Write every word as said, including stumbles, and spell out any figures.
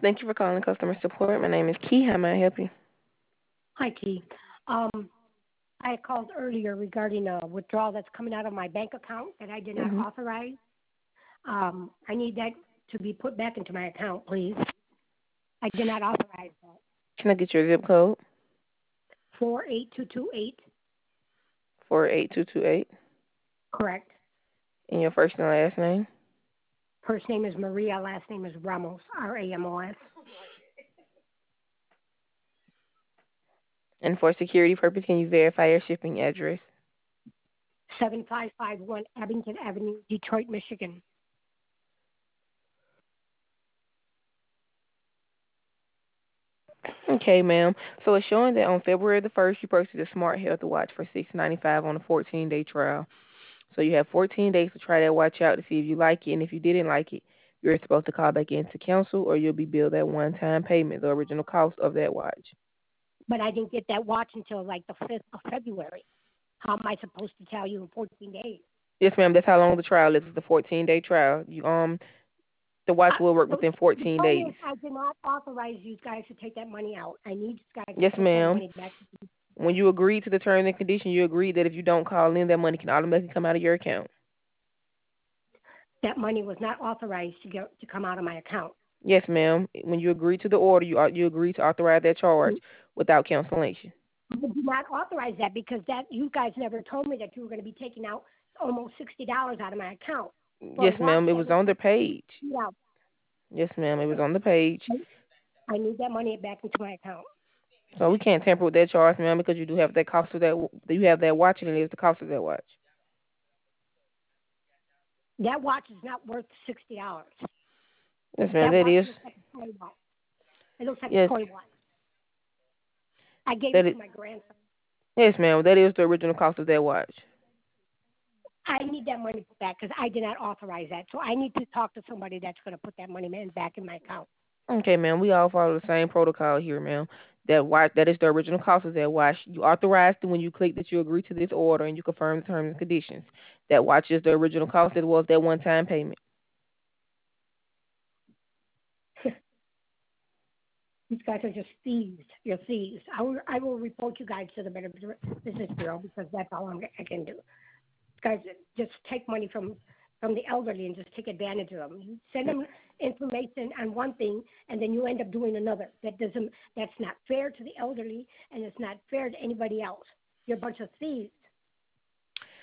Thank you for calling customer support. My name is Key. How may I help you? Hi, Key. Um, I called earlier regarding a withdrawal that's coming out of my bank account that I did not hmm authorize. Um, I need that to be put back into my account, please. I did not authorize that. Can I get your zip code? four eight two two eight, four eight two two eight. correct. And your first and last name? First name is Maria, last name is Ramos, R A M O S. And for security purpose, can you verify your shipping address? seven five five one Abington Avenue, Detroit, Michigan. Okay, ma'am. So it's showing that on February the first, you purchased a Smart Health watch for six ninety five on a fourteen day trial. So you have fourteen days to try that watch out to see if you like it, and if you didn't like it, you're supposed to call back in to cancel, or you'll be billed that one time payment, the original cost of that watch. But I didn't get that watch until like the fifth of February. How am I supposed to tell you in fourteen days? Yes, ma'am. That's how long the trial is. It's a fourteen day trial. You um, the watch I, will work so within the fourteen problem is days. I did not authorize you guys to take that money out. I need you guys to Yes, put that ma'am. money back. When you agree to the terms and conditions, you agree that if you don't call in, that money can automatically come out of your account. That money was not authorized to go to come out of my account. Yes, ma'am. When you agree to the order, you au- you agree to authorize that charge without cancellation. I did not authorize that because that you guys never told me that you were going to be taking out almost sixty dollars out of my account for a Yes, watch ma'am. It that was was on the page. out. Yes, ma'am. It was on the page. I need that money back into my account. So we can't tamper with that charge, ma'am, because you do have that cost of that. You have that watch, and it is the cost of that watch. That watch is not worth sixty dollars. Yes, ma'am. That That watch is. looks like a toy watch. It looks like a Yes, toy watch. I gave that it is. to my grandson. Yes, ma'am. That is the original cost of that watch. I need that money back because I did not authorize that. So I need to talk to somebody that's going to put that money man back in my account. Okay, ma'am. We all follow the same protocol here, ma'am. That watch, that is the original cost of that watch. You authorized it when you click that you agree to this order and you confirm the terms and conditions. That watch is the original cost. It was that one-time payment. These guys are just thieves. You're thieves. I will, I will report you guys to the Better Business Bureau because that's all I'm, I can do. These guys just take money from from the elderly and just take advantage of them. You send them information on one thing, and then you end up doing another. That doesn't. That's not fair to the elderly, and it's not fair to anybody else. You're a bunch of thieves.